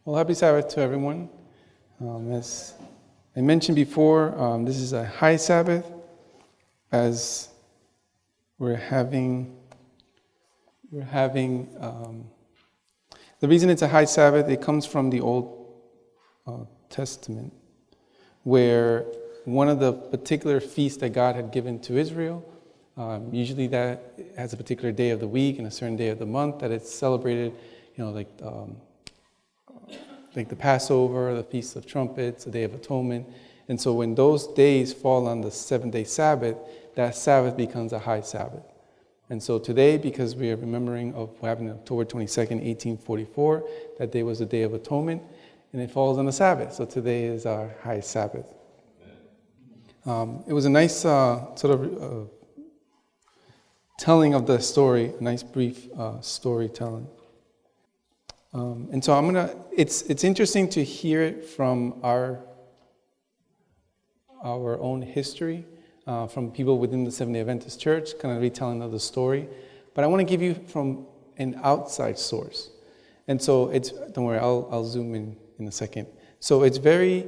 Well, happy Sabbath to everyone. As I mentioned before, this is a high Sabbath, as we're having. The reason it's a high Sabbath, it comes from the Old Testament, where one of the particular feasts that God had given to Israel, usually that has a particular day of the week and a certain day of the month that it's celebrated, like the Passover, the Feast of Trumpets, the Day of Atonement. And so when those days fall on the 7-day Sabbath, that Sabbath becomes a high Sabbath. And so today, because we are remembering of what happened on October 22nd, 1844, that day was the Day of Atonement, and it falls on the Sabbath. So today is our high Sabbath. It was a nice sort of telling of the story, a nice brief storytelling. And so it's interesting to hear it from our own history, from people within the Seventh-day Adventist Church, kind of retelling of the story. But I want to give you from an outside source. And so don't worry, I'll zoom in a second. So it's very,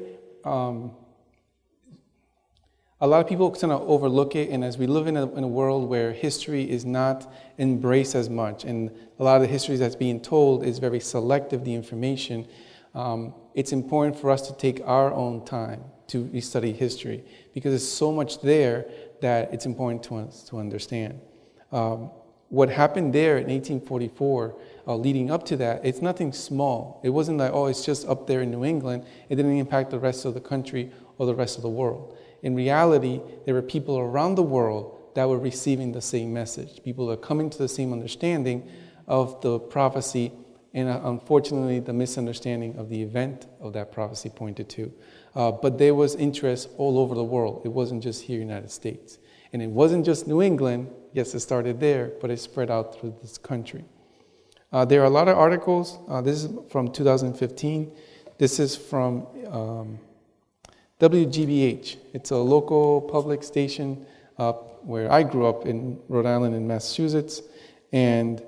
a lot of people kind of overlook it, and as we live in a world where history is not embraced as much, and a lot of the history that's being told is very selective, the information, it's important for us to take our own time to study history, because there's so much there that it's important to us to understand. What happened there in 1844, leading up to that, it's nothing small. It wasn't like, it's just up there in New England. It didn't impact the rest of the country or the rest of the world. In reality, there were people around the world that were receiving the same message. People are coming to the same understanding of the prophecy, and unfortunately, the misunderstanding of the event of that prophecy pointed to. But there was interest all over the world. It wasn't just here in the United States. And it wasn't just New England. Yes, it started there, but it spread out through this country. There are a lot of articles. This is from 2015. This is from WGBH. It's a local public station where I grew up in Rhode Island and Massachusetts. And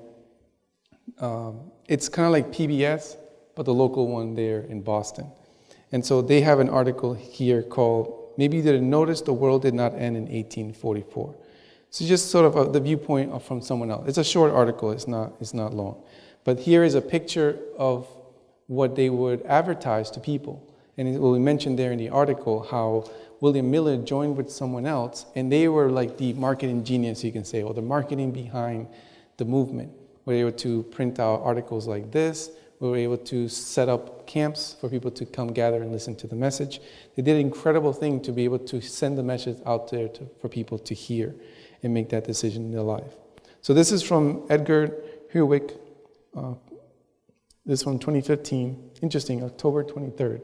it's kind of like PBS, but the local one there in Boston. And so they have an article here called, "Maybe You Didn't Notice the World Did Not End in 1844. So just sort of the viewpoint from someone else. It's a short article, it's not long. But here is a picture of what they would advertise to people. And it will be mentioned there in the article how William Miller joined with someone else, and they were like the marketing genius, you can say, or the marketing behind the movement. We were able to print out articles like this. We were able to set up camps for people to come gather and listen to the message. They did an incredible thing to be able to send the message out there for people to hear and make that decision in their life. So this is from Edgar Herwick. This is from 2015. Interesting, October 23rd.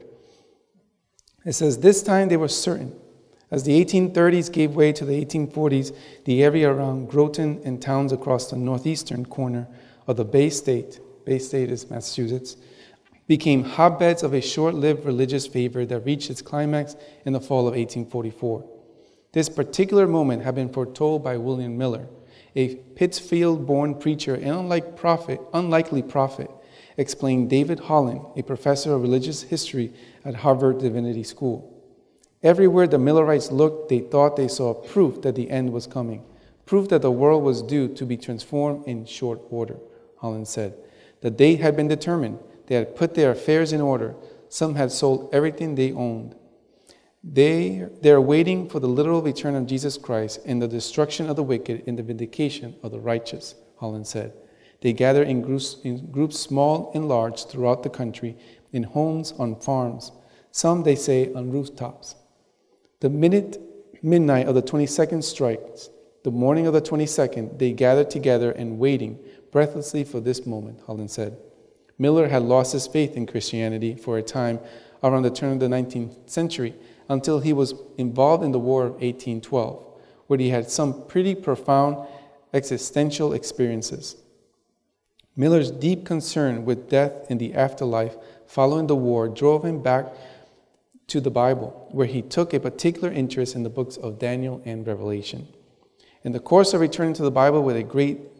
It says, "This time they were certain. As the 1830s gave way to the 1840s, the area around Groton and towns across the northeastern corner of the Bay State is Massachusetts, became hotbeds of a short-lived religious fervor that reached its climax in the fall of 1844. This particular moment had been foretold by William Miller, a Pittsfield-born preacher and unlikely prophet, explained David Holland, a professor of religious history at Harvard Divinity School. Everywhere the Millerites looked, they thought they saw proof that the end was coming, proof that the world was due to be transformed in short order," Holland said. "The date had been determined. They had put their affairs in order. Some had sold everything they owned. They are waiting for the literal return of Jesus Christ and the destruction of the wicked and the vindication of the righteous," Holland said. "They gather in groups small and large throughout the country, in homes, on farms, some, they say, on rooftops. The minute midnight of the 22nd strikes, the morning of the 22nd, they gather together and waiting breathlessly for this moment," Holland said. Miller had lost his faith in Christianity for a time around the turn of the 19th century until he was involved in the War of 1812, where he had some pretty profound existential experiences. Miller's deep concern with death and the afterlife following the war drove him back to the Bible, where he took a particular interest in the books of Daniel and Revelation. In the course of returning to the Bible with a great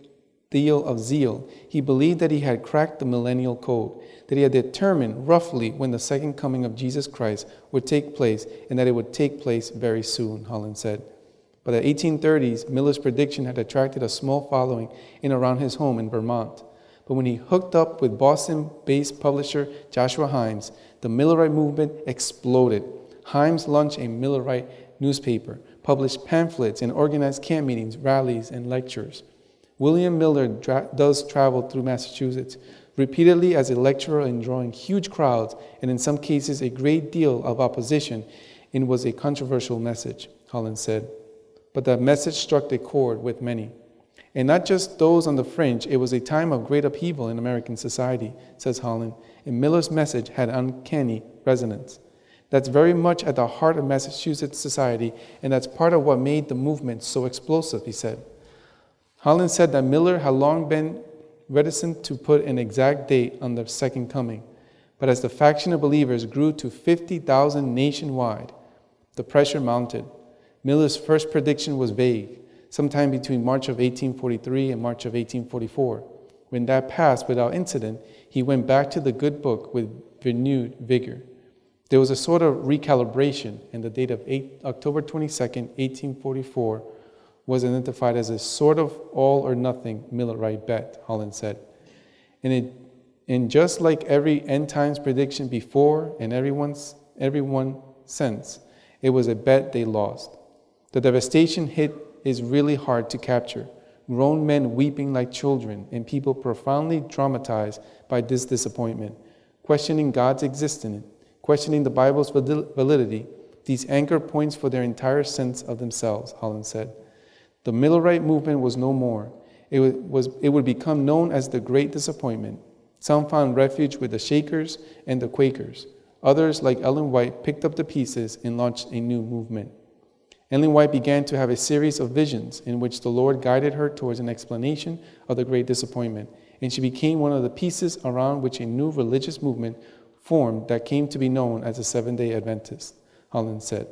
deal of zeal. He believed that he had cracked the millennial code, that he had determined roughly when the second coming of Jesus Christ would take place, and that it would take place very soon, Holland said. By the 1830s, Miller's prediction had attracted a small following in around his home in Vermont. But when he hooked up with Boston-based publisher Joshua Himes, the Millerite movement exploded. Himes launched a Millerite newspaper, published pamphlets, and organized camp meetings, rallies, and lectures. William Miller does travel through Massachusetts, repeatedly as a lecturer and drawing huge crowds, and in some cases a great deal of opposition. It was a controversial message, Holland said. But that message struck a chord with many. And not just those on the fringe, it was a time of great upheaval in American society, says Holland, and Miller's message had uncanny resonance. That's very much at the heart of Massachusetts society, and that's part of what made the movement so explosive, he said. Holland said that Miller had long been reticent to put an exact date on the second coming, but as the faction of believers grew to 50,000 nationwide, the pressure mounted. Miller's first prediction was vague, sometime between March of 1843 and March of 1844. When that passed without incident, he went back to the good book with renewed vigor. There was a sort of recalibration, and the date of October 22nd, 1844, was identified as a sort of all-or-nothing Millerite bet, Holland said. And just like every end times prediction before and everyone since, it was a bet they lost. The devastation hit is really hard to capture. Grown men weeping like children and people profoundly traumatized by this disappointment, questioning God's existence, questioning the Bible's validity, these anchor points for their entire sense of themselves, Holland said. The Millerite movement was no more. It would become known as the Great Disappointment. Some found refuge with the Shakers and the Quakers. Others, like Ellen White, picked up the pieces and launched a new movement. Ellen White began to have a series of visions in which the Lord guided her towards an explanation of the Great Disappointment, and she became one of the pieces around which a new religious movement formed that came to be known as the Seventh-day Adventists, Holland said.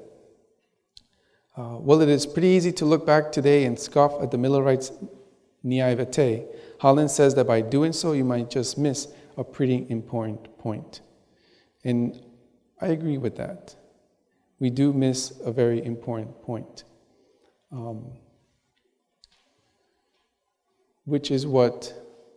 Well, it is pretty easy to look back today and scoff at the Millerites' naivete. Holland says that by doing so, you might just miss a pretty important point. And I agree with that. We do miss a very important point, which is what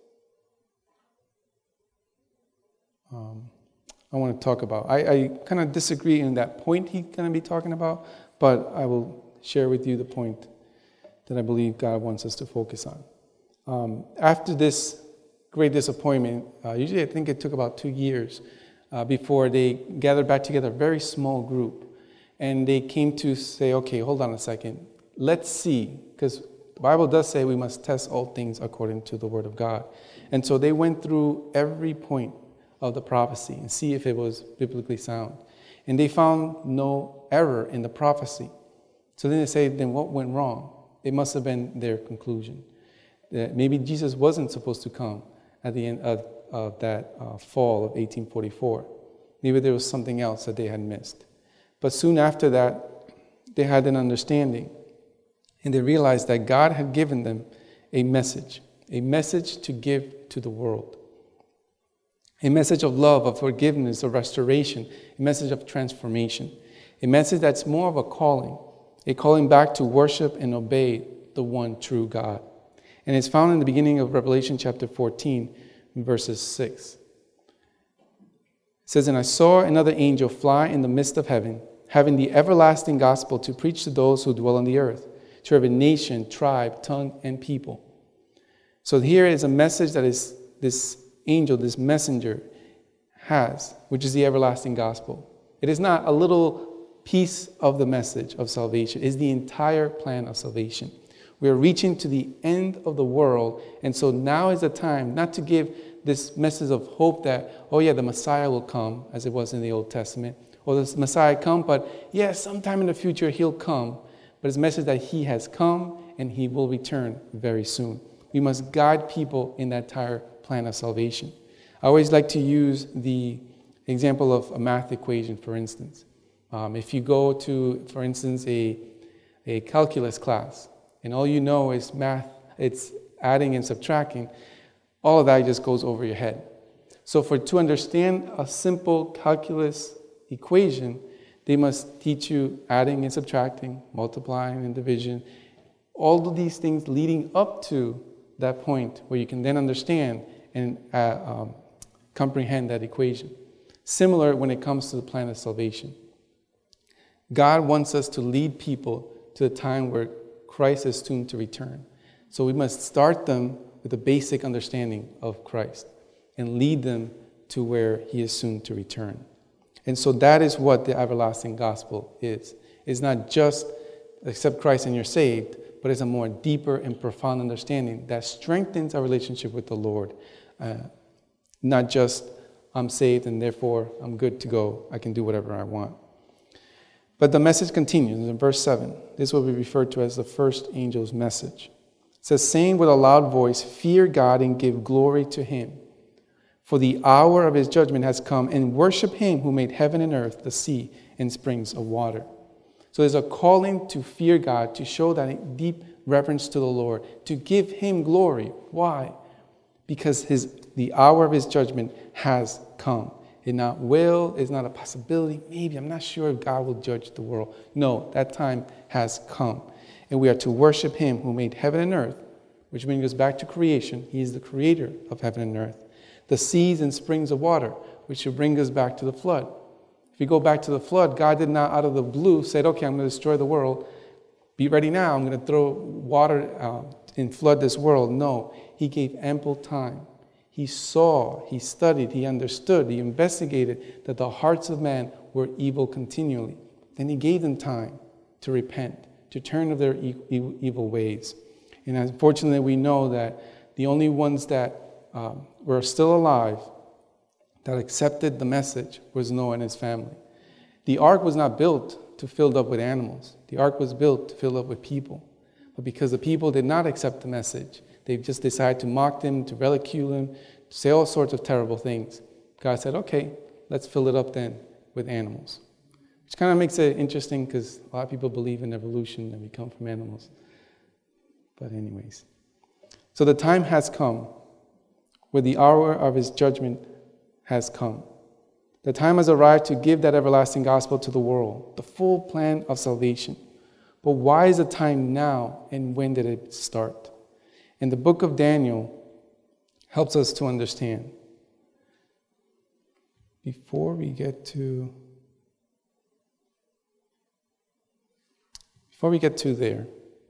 I want to talk about. I kind of disagree in that point he's going to be talking about, but I will share with you the point that I believe God wants us to focus on. After this great disappointment, usually I think it took about 2 years before they gathered back together, a very small group. And they came to say, okay, hold on a second. Let's see, because the Bible does say we must test all things according to the Word of God. And so they went through every point of the prophecy and see if it was biblically sound. And they found no error in the prophecy. So then they say, then what went wrong? It must have been their conclusion. That maybe Jesus wasn't supposed to come at the end of that fall of 1844. Maybe there was something else that they had missed. But soon after that, they had an understanding. And they realized that God had given them a message to give to the world. A message of love, of forgiveness, of restoration, a message of transformation. A message that's more of a calling back to worship and obey the one true God. And it's found in the beginning of Revelation chapter 14, verses 6. It says, "And I saw another angel fly in the midst of heaven, having the everlasting gospel to preach to those who dwell on the earth, to every nation, tribe, tongue, and people." So here is a message that is this angel, this messenger has, which is the everlasting gospel. It is not a little piece of the message of salvation. It is the entire plan of salvation. We are reaching to the end of the world, and so now is the time not to give this message of hope that, oh yeah, the Messiah will come, as it was in the Old Testament, or the Messiah come, but yes, sometime in the future he'll come. But it's a message that he has come and he will return very soon. We must guide people in that entire plan of salvation. I always like to use the example of a math equation, for instance. If you go to, for instance, a calculus class, and all you know is math, it's adding and subtracting, all of that just goes over your head. So to understand a simple calculus equation, they must teach you adding and subtracting, multiplying and division, all of these things leading up to that point where you can then understand and comprehend that equation. Similar when it comes to the plan of salvation. God wants us to lead people to the time where Christ is soon to return. So we must start them with a basic understanding of Christ and lead them to where he is soon to return. And so that is what the everlasting gospel is. It's not just accept Christ and you're saved, but it's a more deeper and profound understanding that strengthens our relationship with the Lord. Not just I'm saved and therefore I'm good to go. I can do whatever I want. But the message continues in verse 7. This is what we refer to as the first angel's message. It says, saying with a loud voice, fear God and give glory to him. For the hour of his judgment has come, and worship him who made heaven and earth, the sea, and springs of water. So there's a calling to fear God, to show that deep reverence to the Lord, to give him glory. Why? Because the hour of his judgment has come. It's not will, it's not a possibility. Maybe, I'm not sure if God will judge the world. No, that time has come. And we are to worship him who made heaven and earth, which brings us back to creation. He is the creator of heaven and earth. The seas and springs of water, which should bring us back to the flood. If you go back to the flood, God did not out of the blue say, okay, I'm going to destroy the world. Be ready now. I'm going to throw water and flood this world. No, he gave ample time. He saw, he studied, he understood, he investigated that the hearts of man were evil continually. Then he gave them time to repent, to turn of their evil ways. And unfortunately, we know that the only ones that were still alive that accepted the message was Noah and his family. The ark was not built to fill up with animals. The ark was built to fill up with people. But because the people did not accept the message, they just decided to mock them, to ridicule him, to say all sorts of terrible things. God said, okay, let's fill it up then with animals. Which kind of makes it interesting because a lot of people believe in evolution and we come from animals. But anyways. So the time has come where the hour of his judgment has come. The time has arrived to give that everlasting gospel to the world, the full plan of salvation. But why is the time now, and when did it start? And the book of Daniel helps us to understand. Before we get to there,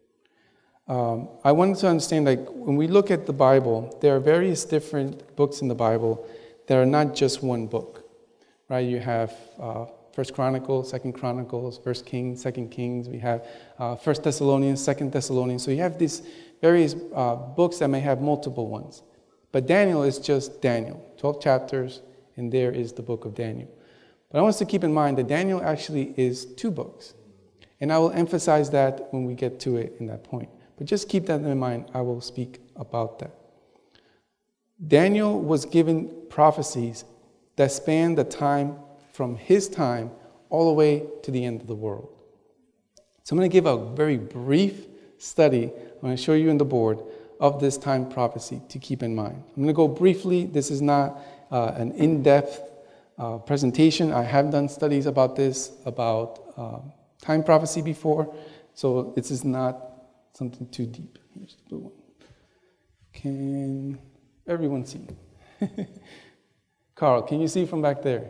I wanted to understand, like, when we look at the Bible, there are various different books in the Bible that are not just one book, right? You have First Chronicles, Second Chronicles, First Kings, Second Kings. We have First Thessalonians, Second Thessalonians. So you have these various books that may have multiple ones. But Daniel is just Daniel, 12 chapters, and there is the book of Daniel. But I want us to keep in mind that Daniel actually is 2 books. And I will emphasize that when we get to it in that point. But just keep that in mind. I will speak about that. Daniel was given prophecies that span the time from his time all the way to the end of the world. So I'm going to give a very brief study. I'm going to show you in the board of this time prophecy to keep in mind. I'm going to go briefly. This is not an in-depth presentation. I have done studies about this, about time prophecy before. So this is not something too deep. Here's the blue one. Can everyone see? Carl, can you see from back there?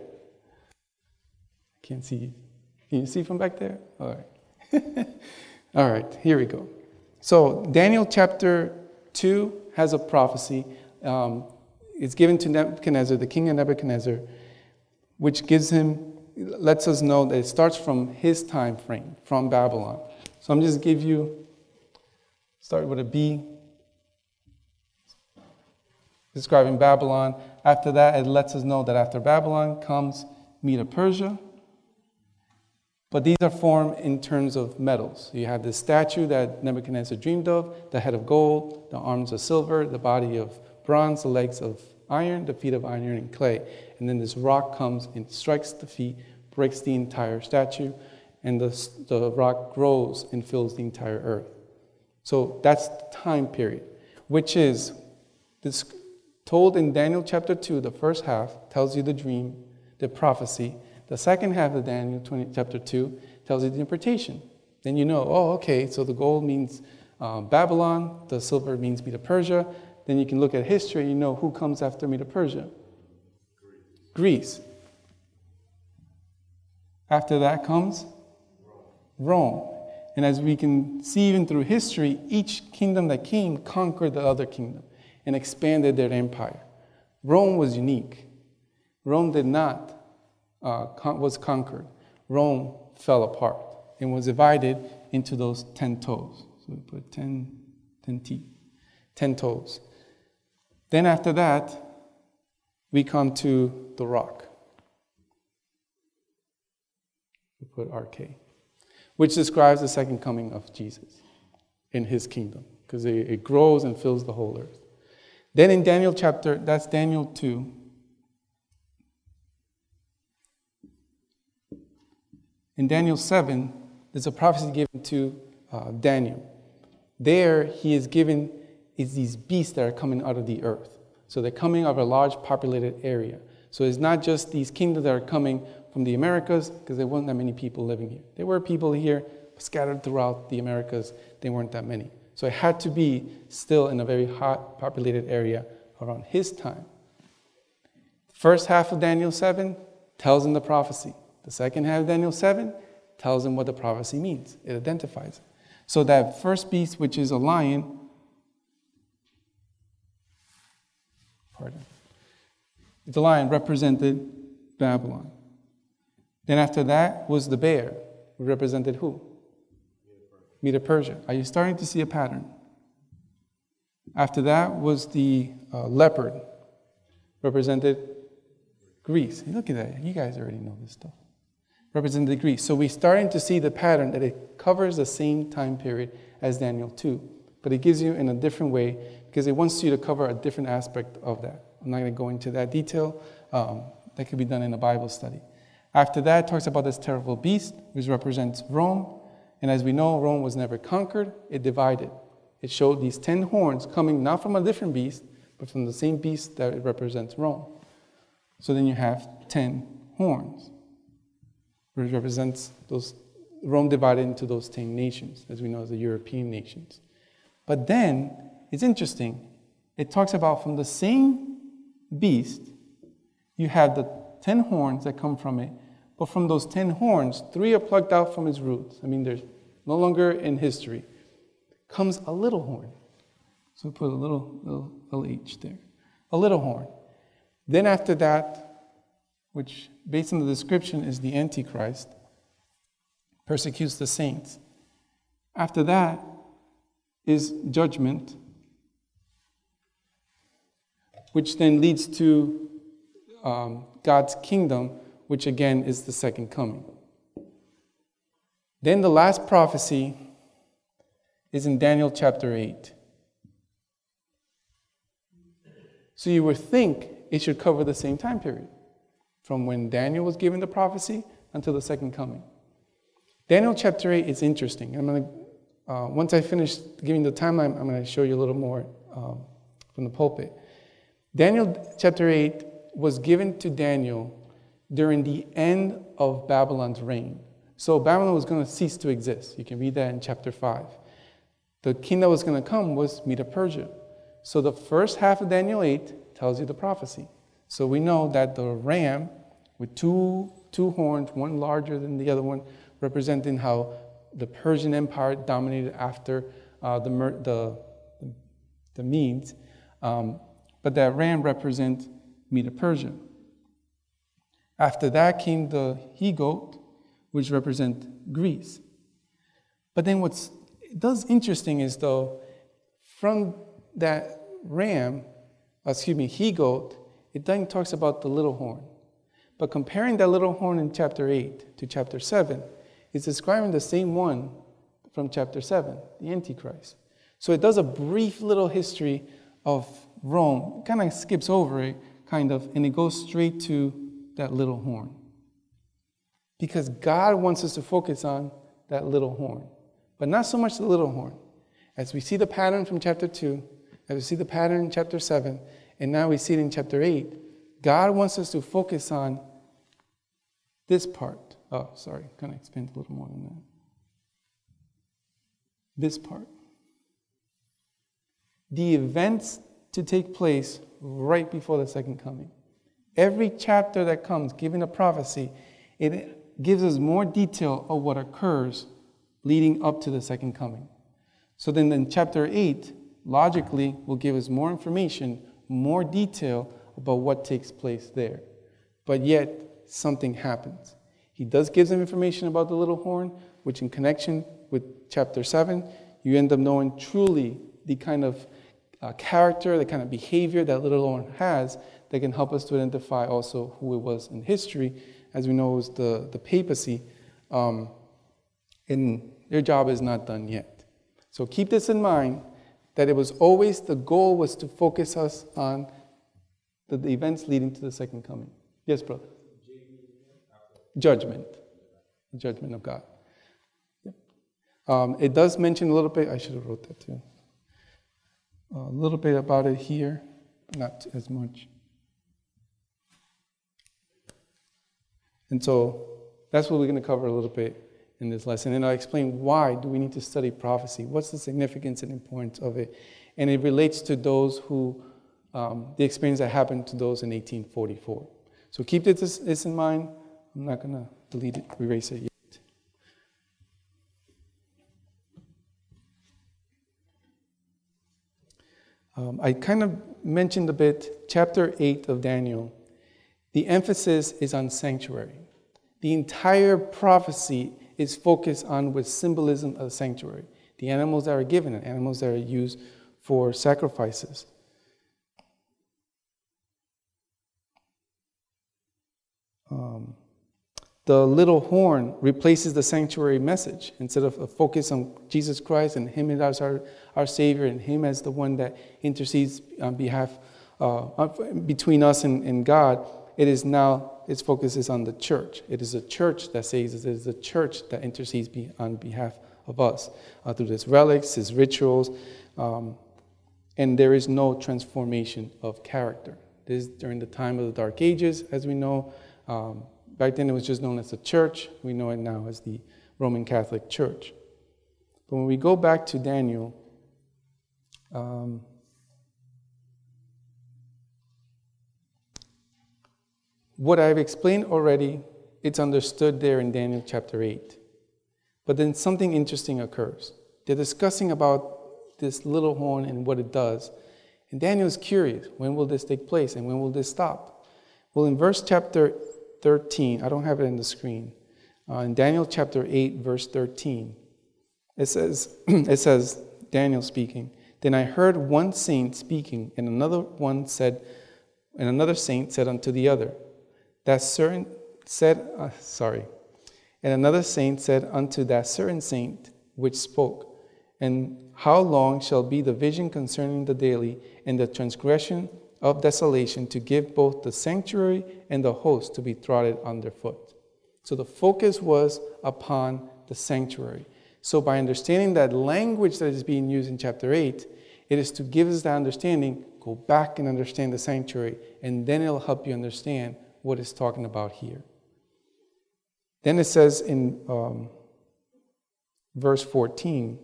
Can't see. Can you see from back there? All right. All right, here we go. So Daniel chapter 2 has a prophecy. It's given to Nebuchadnezzar, the king of Nebuchadnezzar, which lets us know that it starts from his time frame, from Babylon. So I'm just give you, start with a B, describing Babylon. After that, it lets us know that after Babylon comes Medo-Persia. But these are formed in terms of metals. You have this statue that Nebuchadnezzar dreamed of, the head of gold, the arms of silver, the body of bronze, the legs of iron, the feet of iron and clay. And then this rock comes and strikes the feet, breaks the entire statue, and the rock grows and fills the entire earth. So that's the time period. which is this told in Daniel chapter 2, the first half tells you the dream, the prophecy. The second half of Daniel chapter 2 tells you the interpretation. Then you know, oh, okay, so the gold means Babylon, the silver means Medo-Persia. Then you can look at history, you know who comes after Medo-Persia. Greece. After that comes Rome. And as we can see even through history, each kingdom that came conquered the other kingdom and expanded their empire. Rome was unique. Rome did not was conquered. Rome fell apart and was divided into those 10 toes. So we put 10 teeth, 10 toes. Then after that, we come to the rock. We put RK, which describes the second coming of Jesus in his kingdom, because it grows and fills the whole earth. Then in Daniel chapter, that's Daniel 2. In Daniel 7, there's a prophecy given to Daniel. There, he is given these beasts that are coming out of the earth. So they're coming out of a large populated area. So it's not just these kingdoms that are coming from the Americas, because there weren't that many people living here. There were people here scattered throughout the Americas. There weren't that many. So it had to be still in a very hot populated area around his time. First half of Daniel 7 tells him the prophecy. The second half of Daniel 7 tells him what the prophecy means. It identifies it. So that first beast, which is a lion, the lion represented Babylon. Then after that was the bear, who represented who? Medo-Persia. Are you starting to see a pattern? After that was the leopard, represented Greece. Look at that. You guys already know this stuff. Represented Greece. So we're starting to see the pattern that it covers the same time period as Daniel 2. But it gives you in a different way because it wants you to cover a different aspect of that. I'm not going to go into that detail. That could be done in a Bible study. After that, it talks about this terrible beast, which represents Rome. And as we know, Rome was never conquered. It divided. It showed these 10 horns coming not from a different beast, but from the same beast that it represents Rome. So then you have 10 horns, which represents those Rome divided into those 10 nations, as we know as the European nations. But then, it's interesting. It talks about from the same beast, you have the 10 horns that come from it, but from those 10 horns, 3 are plucked out from its roots. I mean, they're no longer in history. Comes a little horn. So we put a little H there. A little horn. Then after that, which based on the description is the Antichrist, persecutes the saints. After that is judgment, which then leads to God's kingdom, which again is the second coming. Then the last prophecy is in Daniel chapter 8. So you would think it should cover the same time period, from when Daniel was given the prophecy until the second coming. Daniel chapter 8 is interesting. I'm going to, once I finish giving the timeline, I'm going to show you a little more from the pulpit. Daniel chapter 8 was given to Daniel during the end of Babylon's reign. So Babylon was going to cease to exist. You can read that in chapter 5. The king that was going to come was Medo-Persia. So the first half of Daniel 8 tells you the prophecy. So we know that the ram with two horns, one larger than the other one, representing how the Persian Empire dominated after the Medes. But that ram represents Medo-Persia. After that came the he-goat, which represents Greece. But then what's interesting is, though, from that he-goat, it then talks about the little horn. But comparing that little horn in chapter 8 to chapter 7, it's describing the same one from chapter 7, the Antichrist. So it does a brief little history of Rome, it kind of skips over it, and it goes straight to that little horn. Because God wants us to focus on that little horn, but not so much the little horn. As we see the pattern from chapter 2, as we see the pattern in chapter 7, and now we see it in chapter 8, God wants us to focus on this part. Oh, sorry, kind of expand a little more than that. This part. The events to take place right before the second coming. Every chapter that comes, given a prophecy, it gives us more detail of what occurs leading up to the second coming. So then in chapter 8, logically, will give us more information, more detail about what takes place there. But yet, something happens. He does give them information about the little horn, which in connection with chapter 7, you end up knowing truly the kind of character, the kind of behavior that little horn has that can help us to identify also who it was in history. As we know, it was the papacy, and their job is not done yet. So keep this in mind, that it was always, the goal was to focus us on the events leading to the second coming. Yes, brother? Judgment. Judgment of God. Yep. It does mention a little bit, I should have wrote that too. A little bit about it here, not as much. And so that's what we're going to cover a little bit in this lesson. And I'll explain why do we need to study prophecy. What's the significance and importance of it? And it relates to those who, the experience that happened to those in 1844. So keep this in mind. I'm not going to delete it, erase it yet. I kind of mentioned a bit, chapter 8 of Daniel, the emphasis is on sanctuary. The entire prophecy is focused on with symbolism of sanctuary. The animals that are given, and animals that are used for sacrifices. The little horn replaces the sanctuary message. Instead of a focus on Jesus Christ and Him as our Savior and Him as the one that intercedes on behalf, between us and God, it is now, its focus is on the church. It is a church that saves us. It is a church that intercedes on behalf of us through His relics, His rituals, and there is no transformation of character. This is during the time of the Dark Ages, as we know. Back then it was just known as the church. We know it now as the Roman Catholic Church. But when we go back to Daniel, what I've explained already, it's understood there in Daniel chapter 8. But then something interesting occurs. They're discussing about this little horn and what it does. And Daniel is curious, when will this take place and when will this stop? Well, in verse chapter 13, I don't have it in the screen. In Daniel chapter 8, verse 13, it says, Daniel speaking, "Then I heard one saint speaking, and another saint said unto the other, and another saint said unto that certain saint which spoke, and how long shall be the vision concerning the daily and the transgression of desolation, to give both the sanctuary and the host to be trodden underfoot?" So the focus was upon the sanctuary. So by understanding that language that is being used in chapter 8, it is to give us that understanding, go back and understand the sanctuary, and then it'll help you understand what it's talking about here. Then it says in verse 14,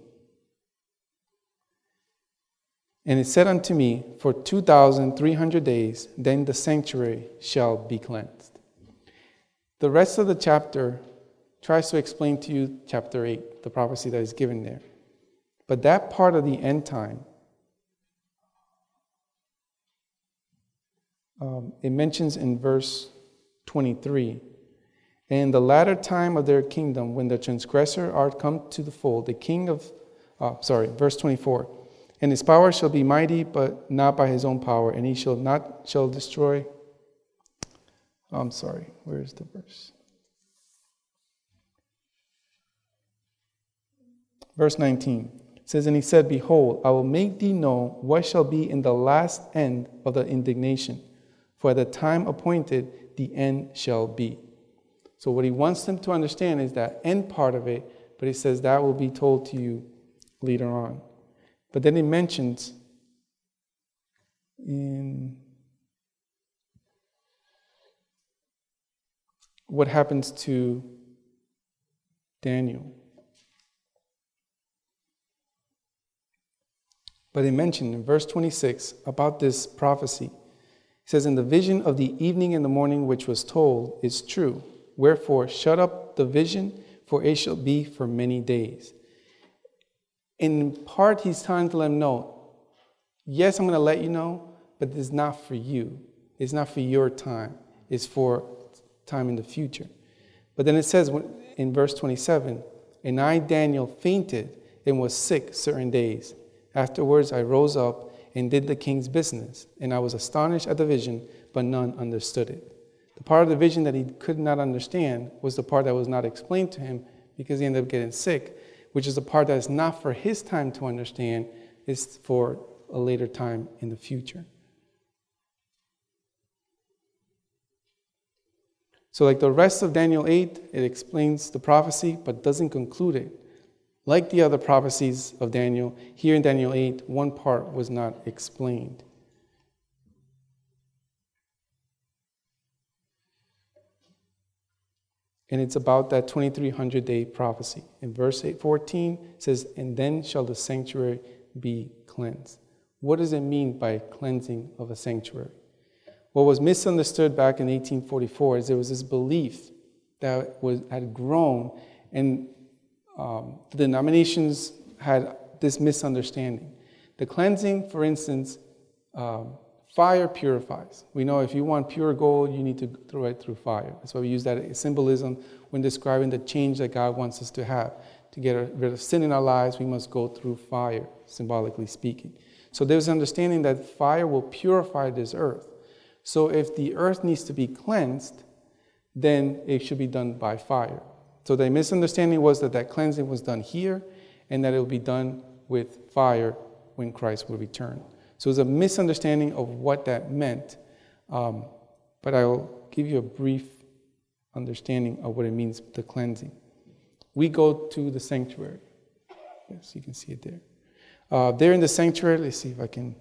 "And it said unto me, for 2,300 days, then the sanctuary shall be cleansed." The rest of the chapter tries to explain to you chapter 8, the prophecy that is given there. But that part of the end time, it mentions in verse 23, "In the latter time of their kingdom, when the transgressor are come to the fold, the king of," verse 24, "And his power shall be mighty, but not by his own power, and he shall destroy." Where is the verse? Verse 19 says, "And he said, Behold, I will make thee know what shall be in the last end of the indignation, for at the time appointed the end shall be." So what he wants them to understand is that end part of it, but he says that will be told to you later on. But then it mentions in what happens to Daniel. But it mentioned in verse 26 about this prophecy. It says, "In the vision of the evening and the morning which was told is true. Wherefore, shut up the vision, for it shall be for many days." In part, he's trying to let him know, yes, I'm going to let you know, but it's not for you. It's not for your time. It's for time in the future. But then it says in verse 27, "And I, Daniel, fainted and was sick certain days. Afterwards I rose up and did the king's business, and I was astonished at the vision, but none understood it." The part of the vision that he could not understand was the part that was not explained to him because he ended up getting sick, which is the part that is not for his time to understand, it's for a later time in the future. So like the rest of Daniel 8, it explains the prophecy but doesn't conclude it. Like the other prophecies of Daniel, here in Daniel 8, one part was not explained. And it's about that 2300-day prophecy. In verse 14, it says, "And then shall the sanctuary be cleansed." What does it mean by cleansing of a sanctuary? What was misunderstood back in 1844 is there was this belief that had grown, and the denominations had this misunderstanding. The cleansing, for instance, fire purifies. We know if you want pure gold, you need to throw it through fire. That's why we use that as symbolism when describing the change that God wants us to have. To get rid of sin in our lives, we must go through fire, symbolically speaking. So there's understanding that fire will purify this earth. So if the earth needs to be cleansed, then it should be done by fire. So the misunderstanding was that cleansing was done here and that it will be done with fire when Christ will return. So it's a misunderstanding of what that meant, but I will give you a brief understanding of what it means, the cleansing. We go to the sanctuary. Yes, you can see it there. There in the sanctuary, let's see if I can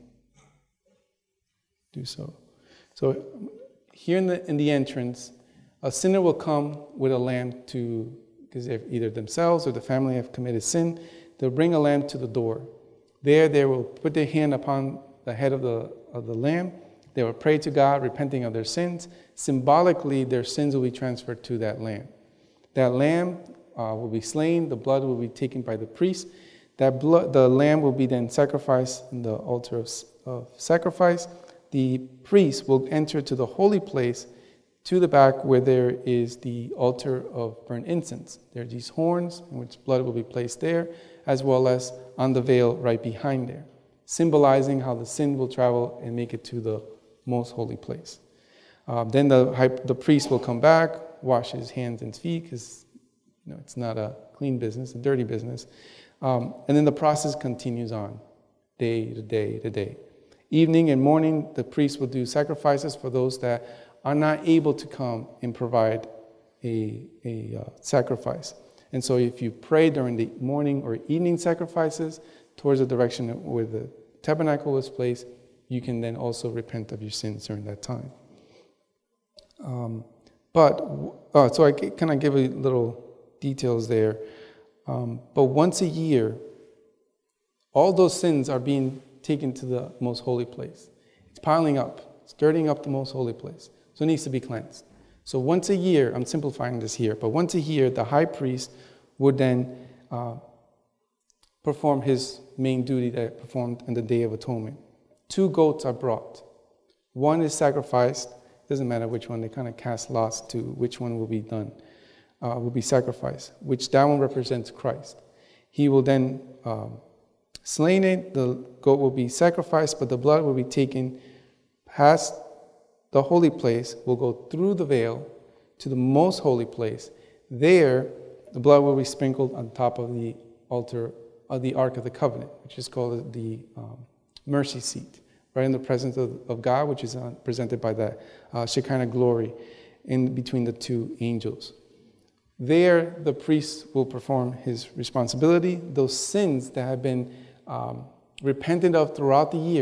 do so. So here in the entrance, a sinner will come with a lamb because either themselves or the family have committed sin. They'll bring a lamb to the door. There they will put their hand upon the head of the lamb. They will pray to God, repenting of their sins. Symbolically, their sins will be transferred to that lamb. That lamb will be slain. The blood will be taken by the priest. The lamb will be then sacrificed in the altar of sacrifice. The priest will enter to the holy place to the back where there is the altar of burnt incense. There are these horns in which blood will be placed there, as well as on the veil right behind there, symbolizing how the sin will travel and make it to the most holy place. Then the priest will come back, wash his hands and feet, because it's not a clean business, a dirty business. And then the process continues on, day to day to day. Evening and morning, the priest will do sacrifices for those that are not able to come and provide a sacrifice. And so if you pray during the morning or evening sacrifices towards the direction where the tabernacle was placed, you can then also repent of your sins during that time. So I kind of give a little details there. But once a year, all those sins are being taken to the most holy place. It's piling up, stirring up the most holy place. So it needs to be cleansed. So once a year, I'm simplifying this here, but once a year, the high priest would then perform his main duty that he performed on the Day of Atonement. 2 goats are brought. One is sacrificed. Doesn't matter which one. They kind of cast lots to which one will be done, will be sacrificed, which that one represents Christ. He will then slain it. The goat will be sacrificed, but the blood will be taken past the holy place, will go through the veil to the most holy place. There, the blood will be sprinkled on top of the altar of the Ark of the Covenant, which is called the mercy seat, right in the presence of God, which is presented by the Shekinah glory in between the 2 angels. There, the priest will perform his responsibility. Those sins that have been repented of throughout the year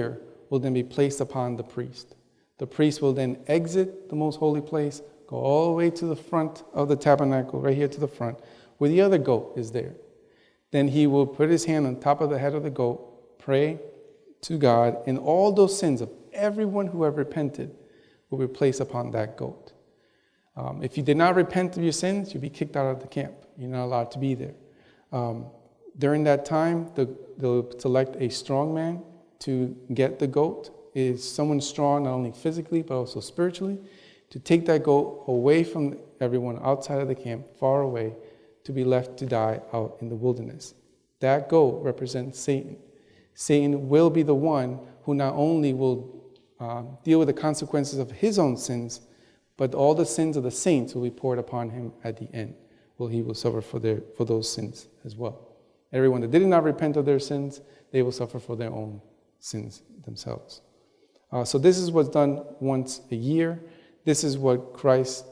will then be placed upon the priest. The priest will then exit the most holy place, go all the way to the front of the tabernacle, right here to the front, where the other goat is there. Then he will put his hand on top of the head of the goat, pray to God, and all those sins of everyone who have repented will be placed upon that goat. If you did not repent of your sins, you'll be kicked out of the camp. You're not allowed to be there. During that time, they'll select a strong man to get the goat. Is someone strong, not only physically, but also spiritually, to take that goat away from everyone outside of the camp, far away, to be left to die out in the wilderness. That goat represents Satan. Satan will be the one who not only will deal with the consequences of his own sins, but all the sins of the saints will be poured upon him at the end. Well, he will suffer for those sins as well. Everyone that did not repent of their sins, they will suffer for their own sins themselves. So this is what's done once a year. This is what Christ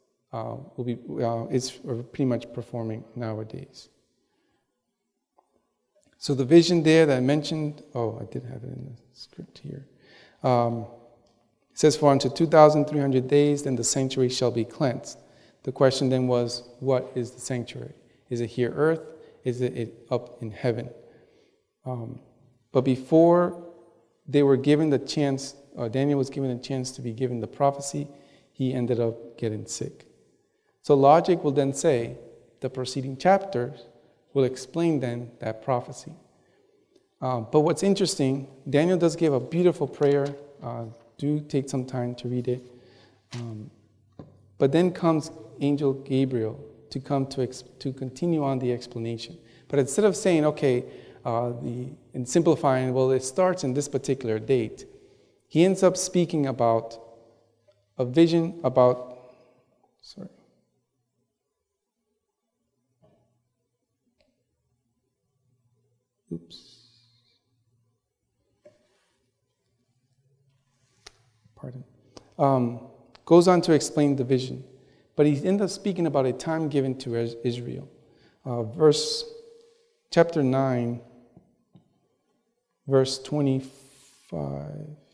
is pretty much performing nowadays. So the vision there that I mentioned, I did have it in the script here. It says, for unto 2,300 days, then the sanctuary shall be cleansed. The question then was, what is the sanctuary? Is it here earth? Is it up in heaven? But before they were given the chance, Daniel was given a chance to be given the prophecy, he ended up getting sick. So logic will then say the preceding chapters will explain then that prophecy. But what's interesting, Daniel does give a beautiful prayer. Do take some time to read it. But then comes Angel Gabriel to come to continue on the explanation. But instead of saying, okay, and simplifying, well, it starts in this particular date, he ends up speaking about a vision about, goes on to explain the vision. But he ends up speaking about a time given to Israel. Chapter 9, verse 25.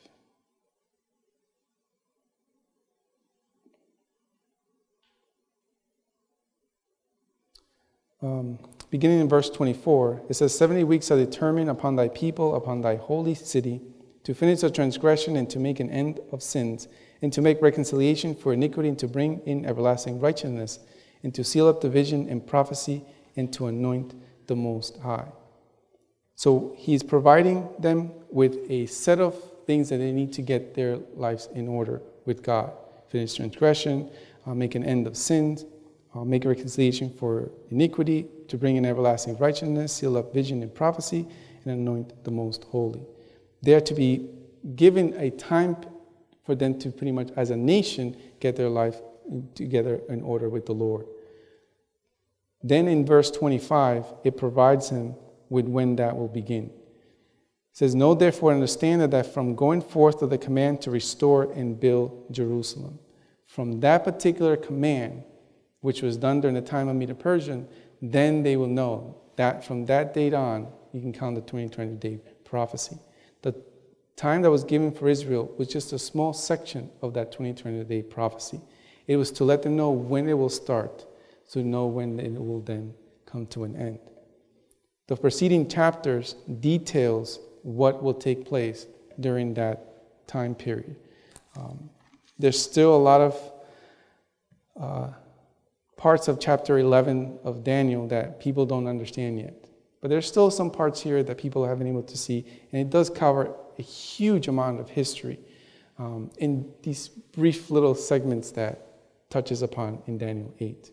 Beginning in verse 24, it says, 70 weeks are determined upon thy people, upon thy holy city, to finish the transgression and to make an end of sins, and to make reconciliation for iniquity, and to bring in everlasting righteousness, and to seal up the vision and prophecy, and to anoint the Most High. So he's providing them with a set of things that they need to get their lives in order with God. Finish transgression, make an end of sins, make a reconciliation for iniquity, to bring in everlasting righteousness, seal up vision and prophecy, and anoint the Most Holy. They are to be given a time for them to pretty much, as a nation, get their life together in order with the Lord. Then in verse 25, it provides him with when that will begin. It says, know therefore, understand that from going forth of the command to restore and build Jerusalem. From that particular command, which was done during the time of Medo-Persian, then they will know that from that date on, you can count the 2020-day prophecy. The time that was given for Israel was just a small section of that 2020-day prophecy. It was to let them know when it will start, to know when it will then come to an end. The preceding chapters details what will take place during that time period. There's still a lot of parts of chapter 11 of Daniel that people don't understand yet. But there's still some parts here that people haven't been able to see, and it does cover a huge amount of history in these brief little segments that touches upon in Daniel 8.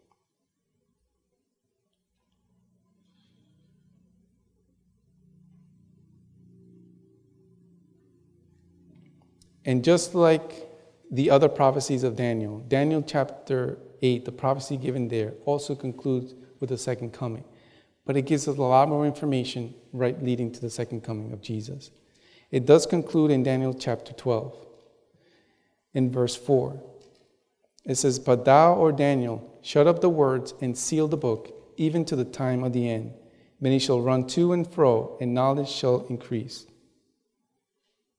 And just like the other prophecies of Daniel, Daniel chapter 8, the prophecy given there, also concludes with the second coming. But it gives us a lot more information right leading to the second coming of Jesus. It does conclude in Daniel chapter 12, in verse 4. It says, but thou, O Daniel, shut up the words and seal the book, even to the time of the end. Many shall run to and fro, and knowledge shall increase.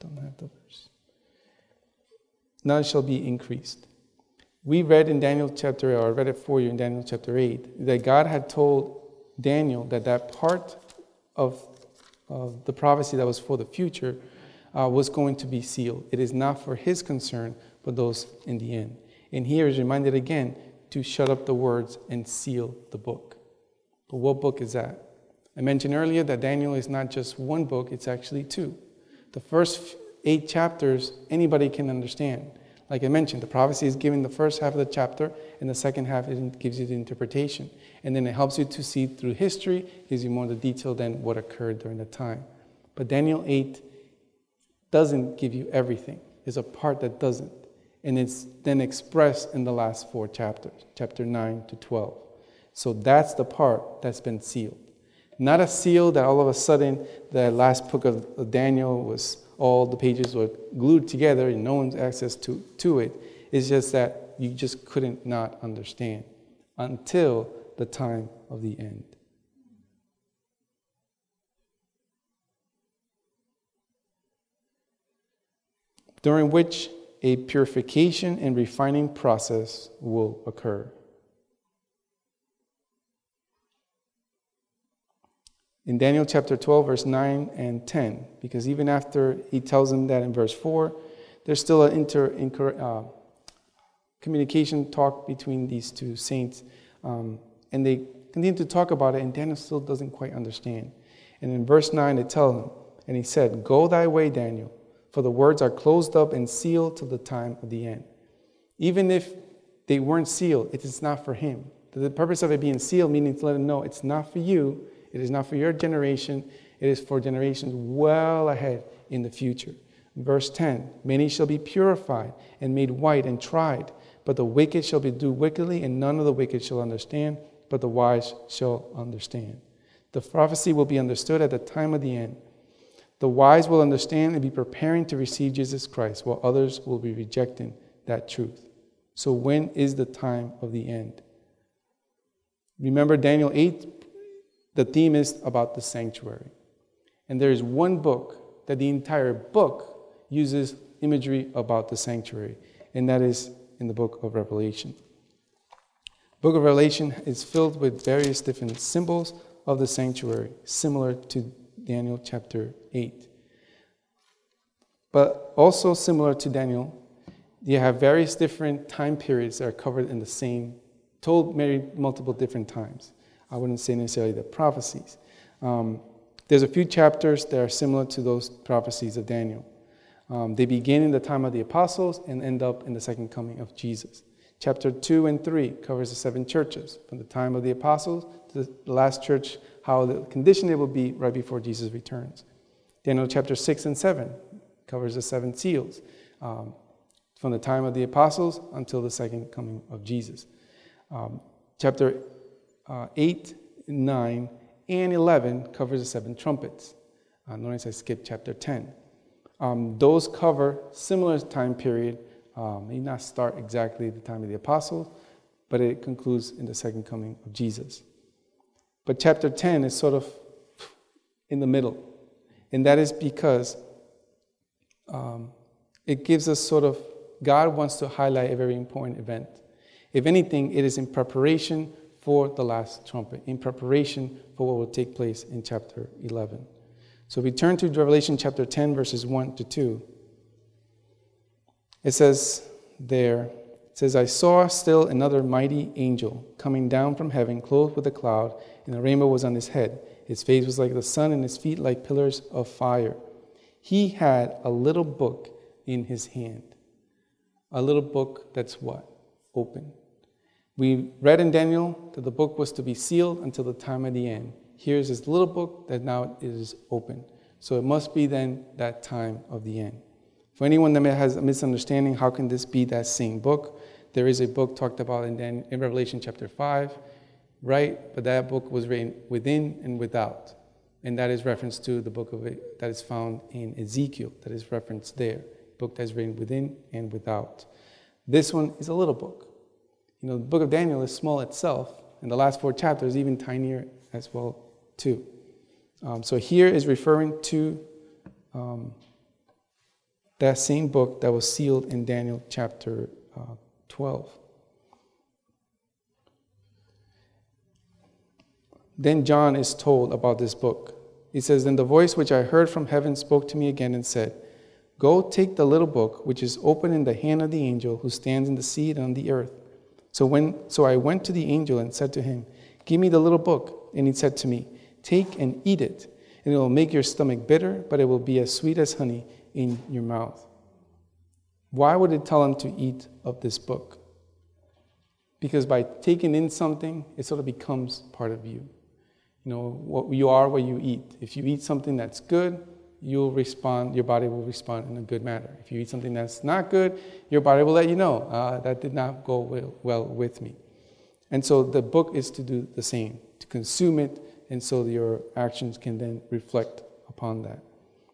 don't have the verse. Now it shall be increased. We read in Daniel chapter, or I read it for you in Daniel chapter 8, that God had told Daniel that part of the prophecy that was for the future was going to be sealed. It is not for his concern, but those in the end. And here is reminded again to shut up the words and seal the book. But what book is that? I mentioned earlier that Daniel is not just one book, it's actually two. The first 8 chapters, anybody can understand. Like I mentioned, the prophecy is given the first half of the chapter, and the second half it gives you the interpretation. And then it helps you to see through history, gives you more of the detail than what occurred during the time. But Daniel 8 doesn't give you everything. There's a part that doesn't. And it's then expressed in the last 4 chapters, chapter 9 to 12. So that's the part that's been sealed. Not a seal that all of a sudden the last book of Daniel was, all the pages were glued together and no one's access to it. It's just that you just couldn't not understand until the time of the end. During which a purification and refining process will occur. In Daniel chapter 12, verse 9 and 10, because even after he tells them that in verse 4, there's still an communication talk between these two saints, and they continue to talk about it, and Daniel still doesn't quite understand. And in verse 9, they tell him, and he said, "Go thy way, Daniel, for the words are closed up and sealed till the time of the end." Even if they weren't sealed, it is not for him. The purpose of it being sealed, meaning to let him know it's not for you, it is not for your generation, it is for generations well ahead in the future. Verse 10, "Many shall be purified and made white and tried, but the wicked shall do wickedly, and none of the wicked shall understand, but the wise shall understand." The prophecy will be understood at the time of the end. The wise will understand and be preparing to receive Jesus Christ, while others will be rejecting that truth. So when is the time of the end? Remember Daniel 8, the theme is about the sanctuary. And there is one book that the entire book uses imagery about the sanctuary, and that is in the book of Revelation. The book of Revelation is filled with various different symbols of the sanctuary, similar to Daniel chapter 8. But also similar to Daniel, you have various different time periods that are covered in the same, told multiple different times. I wouldn't say necessarily the prophecies. There's a few chapters that are similar to those prophecies of Daniel. They begin in the time of the apostles and end up in the second coming of Jesus. Chapter 2 and 3 covers the 7 churches, from the time of the apostles to the last church, how the condition it will be right before Jesus returns. Daniel chapter 6 and 7 covers the 7 seals, from the time of the apostles until the second coming of Jesus. Chapter 8, 9, and 11 covers the 7 trumpets. Notice I skipped chapter 10. Those cover similar time period, may not start exactly at the time of the apostles, but it concludes in the second coming of Jesus. But chapter 10 is sort of in the middle, and that is because it gives us sort of, God wants to highlight a very important event. If anything, it is in preparation for the last trumpet, in preparation for what will take place in chapter 11. So we turn to Revelation chapter 10, verses 1 to 2. It says there, "I saw still another mighty angel coming down from heaven, clothed with a cloud, and a rainbow was on his head. His face was like the sun, and his feet like pillars of fire. He had a little book in his hand." A little book that's what? Open. We read in Daniel that the book was to be sealed until the time of the end. Here's this little book that now is open. So it must be then that time of the end. For anyone that has a misunderstanding, how can this be that same book? There is a book talked about in Revelation chapter 5, right? But that book was written within and without. And that is reference to the book of it that is found in Ezekiel, that is referenced there. Book that is written within and without. This one is a little book. You know, the book of Daniel is small itself, and the last 4 chapters even tinier as well too. So here is referring to that same book that was sealed in Daniel chapter 12. Then John is told about this book. He says, "Then the voice which I heard from heaven spoke to me again and said, 'Go take the little book which is open in the hand of the angel who stands in the sea and on the earth.' So I went to the angel and said to him, 'Give me the little book.' And he said to me, 'Take and eat it, and it will make your stomach bitter, but it will be as sweet as honey in your mouth.'" Why would it tell him to eat of this book? Because by taking in something, it sort of becomes part of you. What you are, what you eat. If you eat something that's good, you'll respond, your body will respond in a good manner. If you eat something that's not good, your body will let you know, that did not go well with me. And so the book is to do the same, to consume it, and so your actions can then reflect upon that.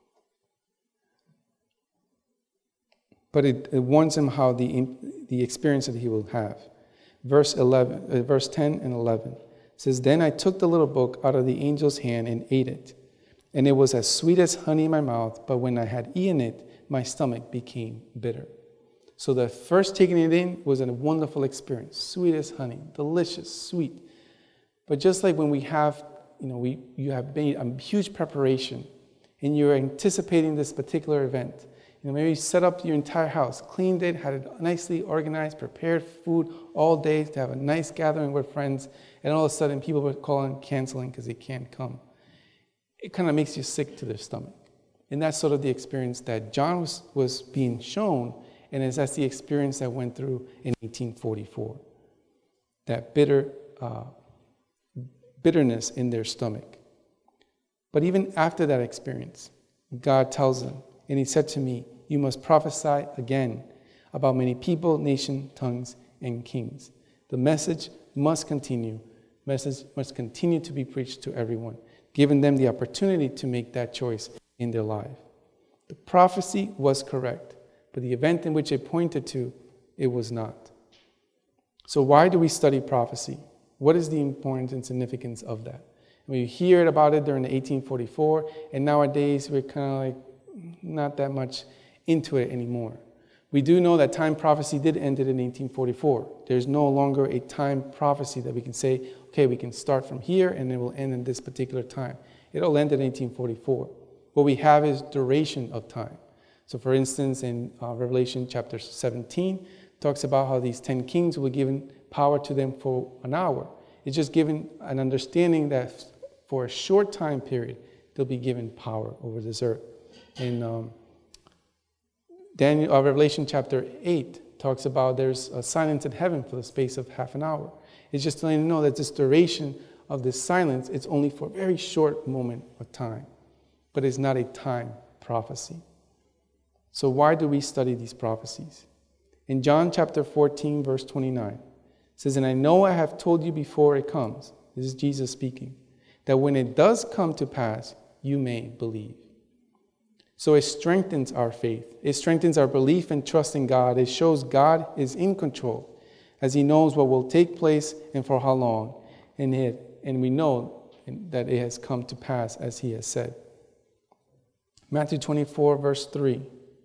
But it warns him how the experience that he will have. Verse 10 and 11 says, "Then I took the little book out of the angel's hand and ate it. And it was as sweet as honey in my mouth, but when I had eaten it, my stomach became bitter." So the first taking it in was a wonderful experience. Sweet as honey, delicious, sweet. But just like when we have, you have made a huge preparation and you're anticipating this particular event. Maybe you set up your entire house, cleaned it, had it nicely organized, prepared food all day to have a nice gathering with friends, and all of a sudden people were calling, canceling because they can't come. It kind of makes you sick to their stomach. And that's sort of the experience that John was being shown, and that's the experience that went through in 1844. That bitterness in their stomach. But even after that experience, God tells them, and he said to me, "You must prophesy again about many people, nation, tongues, and kings." The message must continue. Message must continue to be preached to everyone, giving them the opportunity to make that choice in their life. The prophecy was correct, but the event in which it pointed to, it was not. So why do we study prophecy? What is the importance and significance of that? We hear about it during 1844, and nowadays we're kind of like, not that much into it anymore. We do know that time prophecy did end in 1844. There's no longer a time prophecy that we can say, okay, we can start from here and it will end in this particular time. It'll end in 1844. What we have is duration of time. So for instance, in Revelation chapter 17, talks about how these 10 kings were given power to them for an hour. It's just given an understanding that for a short time period, they'll be given power over this earth. In Revelation chapter 8 talks about there's a silence in heaven for the space of half an hour. It's just letting you know that this duration of this silence, it's only for a very short moment of time, but it's not a time prophecy. So why do we study these prophecies? In John chapter 14, verse 29, it says, "And I know I have told you before it comes," this is Jesus speaking, "that when it does come to pass, you may believe." So it strengthens our faith. It strengthens our belief and trust in God. It shows God is in control, as he knows what will take place and for how long. And we know that it has come to pass as he has said. Matthew 24, verse 3.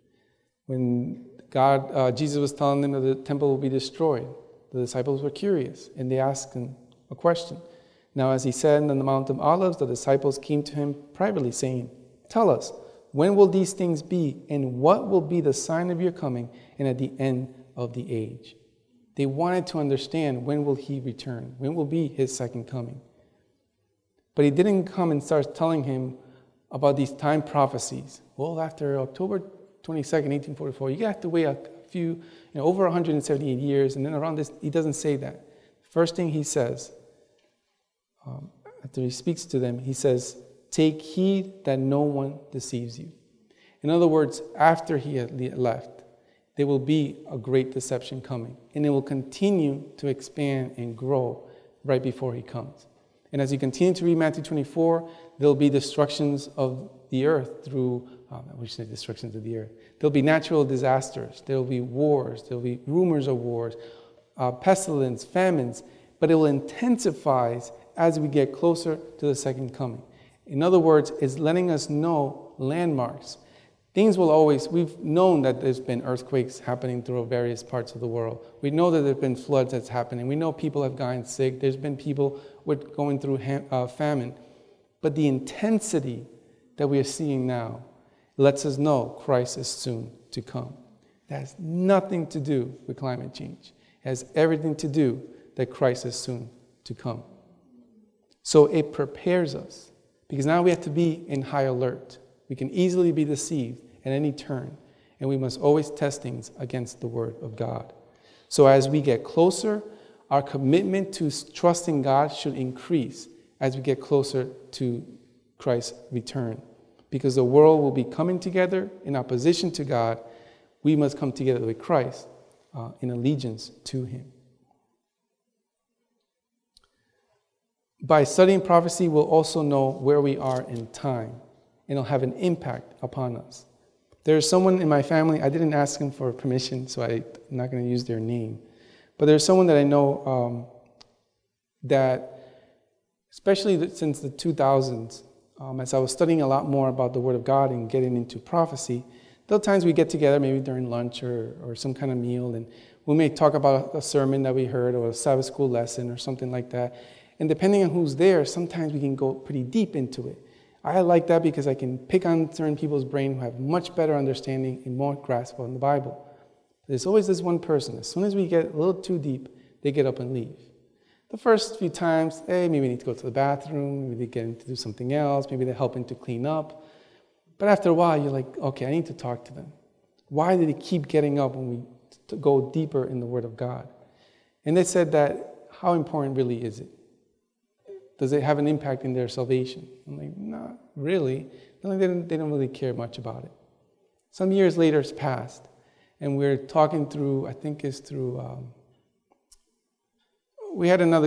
When Jesus was telling them that the temple will be destroyed, the disciples were curious, and they asked him a question. "Now as he said on the Mount of Olives, the disciples came to him privately, saying, 'Tell us, when will these things be, and what will be the sign of your coming and at the end of the age?'" They wanted to understand, when will he return? When will be his second coming? But he didn't come and start telling him about these time prophecies. Well, after October 22nd, 1844, you have to wait a few, over 178 years, and then around this, he doesn't say that. First thing he says, after he speaks to them, he says, "Take heed that no one deceives you." In other words, after he had left, there will be a great deception coming, and it will continue to expand and grow right before he comes. And as you continue to read Matthew 24, there'll be destructions of the earth through, we should say destructions of the earth. There'll be natural disasters. There'll be wars. There'll be rumors of wars, pestilence, famines, but it will intensify as we get closer to the second coming. In other words, it's letting us know landmarks, Things will always, we've known that there's been earthquakes happening through various parts of the world. We know that there have been floods that's happening. We know people have gotten sick. There's been people going through famine. But the intensity that we are seeing now lets us know Christ is soon to come. That has nothing to do with climate change. It has everything to do that Christ is soon to come. So it prepares us, because now we have to be in high alert. We can easily be deceived at any turn, and we must always test things against the Word of God. So as we get closer, our commitment to trusting God should increase as we get closer to Christ's return. Because the world will be coming together in opposition to God, we must come together with Christ in allegiance to Him. By studying prophecy, we'll also know where we are in time, and it'll have an impact upon us. There's someone in my family, I didn't ask him for permission, so I'm not going to use their name. But there's someone that I know that, especially since the 2000s, as I was studying a lot more about the Word of God and getting into prophecy, there are times we get together, maybe during lunch or some kind of meal, and we may talk about a sermon that we heard or a Sabbath school lesson or something like that. And depending on who's there, sometimes we can go pretty deep into it. I like that because I can pick on certain people's brain who have much better understanding and more grasp on the Bible. There's always this one person. As soon as we get a little too deep, they get up and leave. The first few times, hey, maybe they need to go to the bathroom, maybe they get in to do something else, maybe they're helping to clean up. But after a while, you're like, okay, I need to talk to them. Why do they keep getting up when we go deeper in the Word of God? And they said that, how important really is it? Does it have an impact in their salvation? I'm like, not really. They don't really care much about it. Some years later it's passed, and we're talking through, I think it's through, we had another,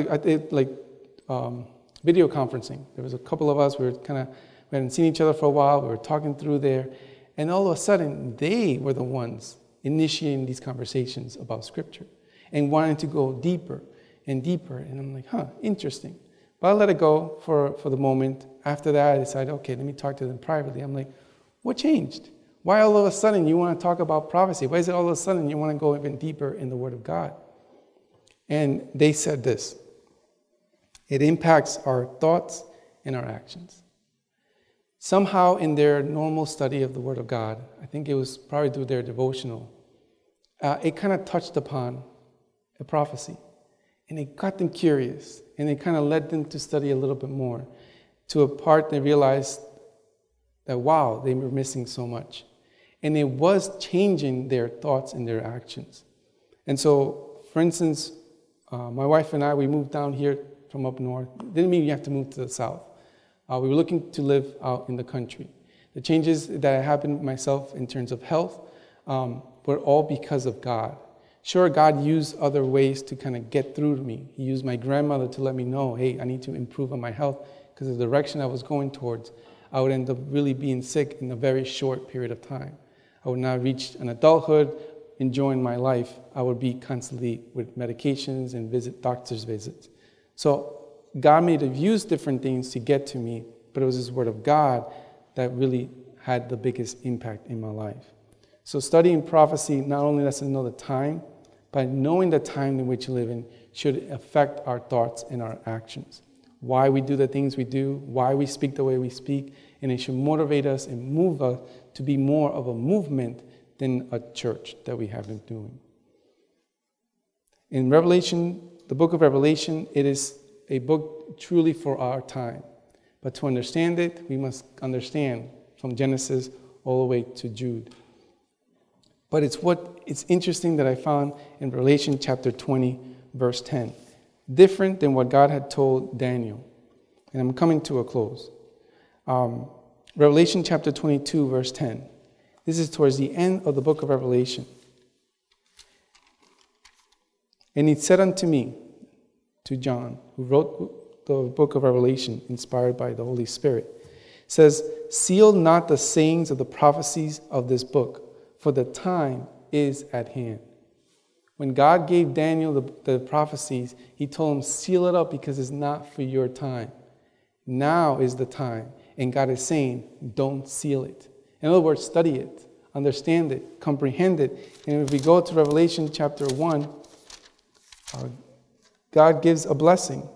video conferencing. There was a couple of us, we hadn't seen each other for a while, we were talking through there, and all of a sudden, they were the ones initiating these conversations about Scripture and wanting to go deeper and deeper. And I'm like, interesting. But I let it go for the moment. After that, I decided, okay, let me talk to them privately. I'm like, what changed? Why all of a sudden you want to talk about prophecy? Why is it all of a sudden you want to go even deeper in the Word of God? And they said this: it impacts our thoughts and our actions. Somehow in their normal study of the Word of God, I think it was probably through their devotional, it kind of touched upon a prophecy. And it got them curious, and it kind of led them to study a little bit more. To a part, they realized that, wow, they were missing so much. And it was changing their thoughts and their actions. And so, for instance, my wife and I, we moved down here from up north. Didn't mean you have to move to the south. We were looking to live out in the country. The changes that happened myself in terms of health were all because of God. Sure, God used other ways to kind of get through to me. He used my grandmother to let me know, hey, I need to improve on my health, because the direction I was going towards, I would end up really being sick in a very short period of time. I would not reach an adulthood, enjoying my life. I would be constantly with medications and doctor's visits. So God may have used different things to get to me, but it was His Word of God that really had the biggest impact in my life. So studying prophecy not only lets us know the time, but knowing the time in which we live in should affect our thoughts and our actions. Why we do the things we do, why we speak the way we speak, and it should motivate us and move us to be more of a movement than a church that we have been doing. In Revelation, the book of Revelation, it is a book truly for our time. But to understand it, we must understand from Genesis all the way to Jude. But it's interesting that I found in Revelation chapter 20, verse 10. Different than what God had told Daniel. And I'm coming to a close. Revelation chapter 22, verse 10. This is towards the end of the book of Revelation. And He said unto me, to John, who wrote the book of Revelation, inspired by the Holy Spirit, says, seal not the sayings of the prophecies of this book, for the time is at hand. When God gave Daniel the prophecies, He told him, seal it up because it's not for your time. Now is the time. And God is saying, don't seal it. In other words, study it, understand it, comprehend it. And if we go to Revelation chapter 1, God gives a blessing.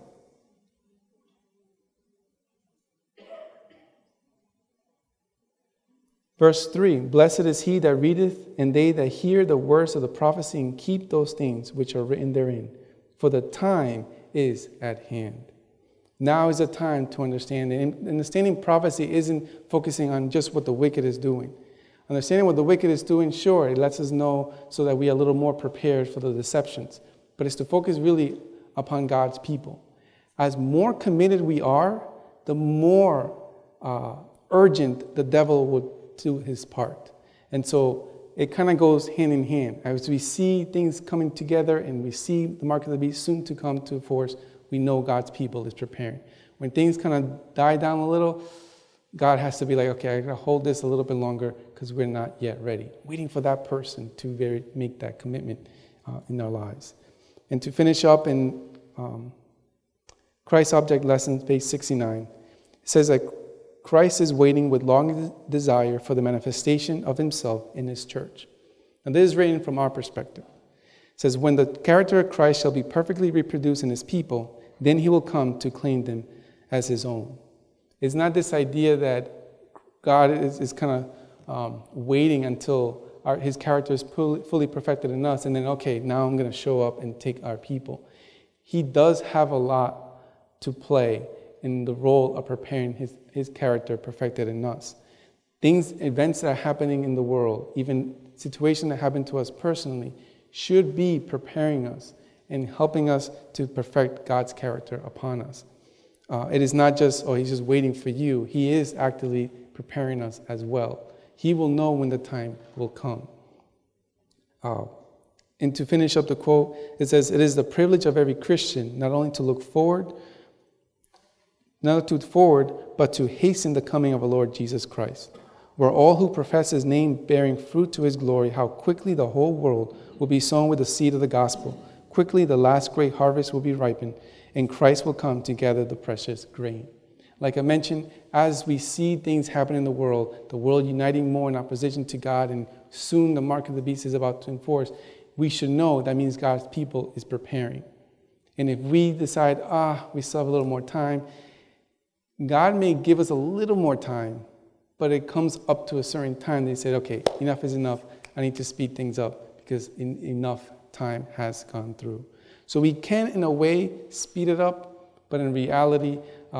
Verse 3, blessed is he that readeth, and they that hear the words of the prophecy, and keep those things which are written therein, for the time is at hand. Now is the time to understand. And understanding prophecy isn't focusing on just what the wicked is doing. Understanding what the wicked is doing, sure, it lets us know so that we are a little more prepared for the deceptions. But it's to focus really upon God's people. As more committed we are, the more urgent the devil would do his part. And so it kind of goes hand in hand. As we see things coming together and we see the mark of the beast soon to come to force, we know God's people is preparing. When things kind of die down a little, God has to be like, okay, I got to hold this a little bit longer because we're not yet ready. Waiting for that person to make that commitment in our lives. And to finish up in Christ Object Lessons, page 69, it says that Christ is waiting with long desire for the manifestation of himself in his church. And this is written from our perspective. It says, when the character of Christ shall be perfectly reproduced in his people, then he will come to claim them as his own. It's not this idea that God is kind of waiting until his character is fully perfected in us, and then, okay, now I'm going to show up and take our people. He does have a lot to play in the role of preparing his character perfected in us. Events that are happening in the world, even situations that happen to us personally, should be preparing us and helping us to perfect God's character upon us. It is not just, he's just waiting for you. He is actively preparing us as well. He will know when the time will come. And to finish up the quote, it says, it is the privilege of every Christian not only to look forward, but to hasten the coming of our Lord Jesus Christ, where all who profess his name bearing fruit to his glory, how quickly the whole world will be sown with the seed of the gospel. Quickly the last great harvest will be ripened, and Christ will come to gather the precious grain. Like I mentioned, as we see things happen in the world uniting more in opposition to God, and soon the mark of the beast is about to enforce, we should know that means God's people is preparing. And if we decide, we still have a little more time, God may give us a little more time, but it comes up to a certain time. They said, okay, enough is enough. I need to speed things up because enough time has gone through. So we can, in a way, speed it up, but in reality,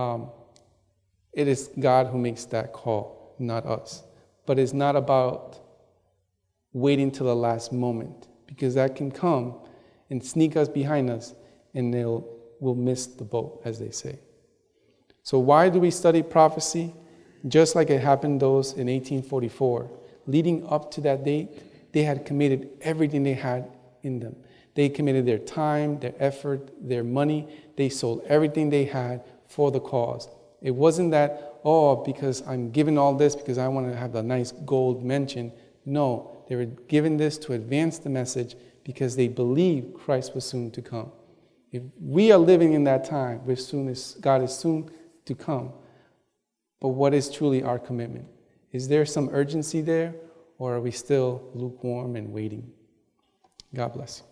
it is God who makes that call, not us. But it's not about waiting till the last moment, because that can come and sneak us behind us, and we'll miss the boat, as they say. So why do we study prophecy? Just like it happened those in 1844. Leading up to that date, they had committed everything they had in them. They committed their time, their effort, their money. They sold everything they had for the cause. It wasn't that, because I'm giving all this because I want to have a nice gold mention. No, they were given this to advance the message because they believed Christ was soon to come. If we are living in that time, God is soon to come. But what is truly our commitment? Is there some urgency there, or are we still lukewarm and waiting? God bless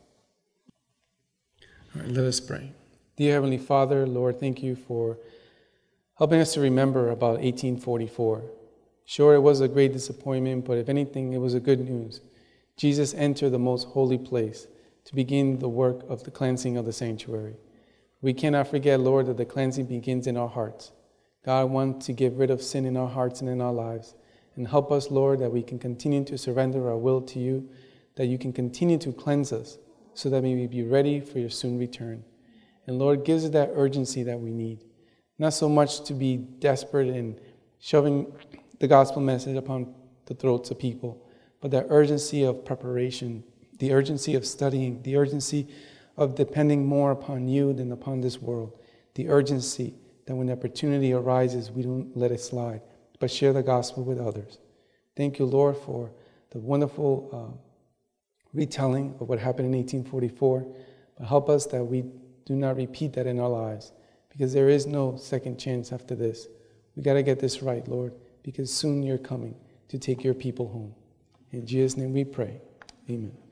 you. All right, let us pray. Dear Heavenly Father, Lord, thank you for helping us to remember about 1844. Sure, it was a great disappointment, but if anything, it was a good news. Jesus entered the most holy place to begin the work of the cleansing of the sanctuary. We cannot forget, Lord, that the cleansing begins in our hearts. God wants to get rid of sin in our hearts and in our lives. And help us, Lord, that we can continue to surrender our will to you, that you can continue to cleanse us so that we may be ready for your soon return. And Lord, give us that urgency that we need. Not so much to be desperate and shoving the gospel message upon the throats of people, but that urgency of preparation, the urgency of studying, the urgency of depending more upon you than upon this world, the urgency that when the opportunity arises, we don't let it slide, but share the gospel with others. Thank you, Lord, for the wonderful retelling of what happened in 1844. But help us that we do not repeat that in our lives, because there is no second chance after this. We got to get this right, Lord, because soon you're coming. to take your people home. In Jesus' name we pray. Amen.